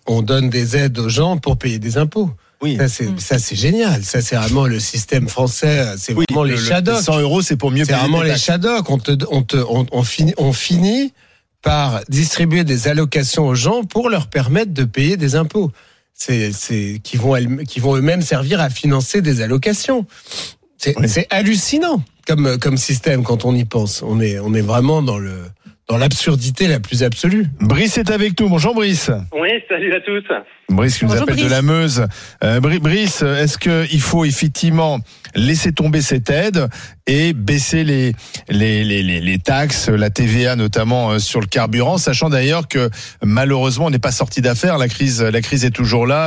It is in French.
on donne des aides aux gens pour payer des impôts. Oui. Ça, c'est génial. Ça, c'est vraiment le système français. C'est vraiment les Shadocks. 100 €, c'est pour mieux C'est payer vraiment des les taxes. Shadocks. On finit par distribuer des allocations aux gens pour leur permettre de payer des impôts. Qui vont eux-mêmes servir à financer des allocations. C'est hallucinant comme système quand on y pense. On est vraiment dans l'absurdité la plus absolue. Brice est avec nous. Bonjour Brice. Oui, salut à tous. Brice qui nous Bonjour, appelle Brice. de la Meuse. Brice, est-ce qu'il faut effectivement laisser tomber cette aide et baisser les taxes, la TVA notamment sur le carburant, sachant d'ailleurs que malheureusement on n'est pas sorti d'affaire, la crise est toujours là.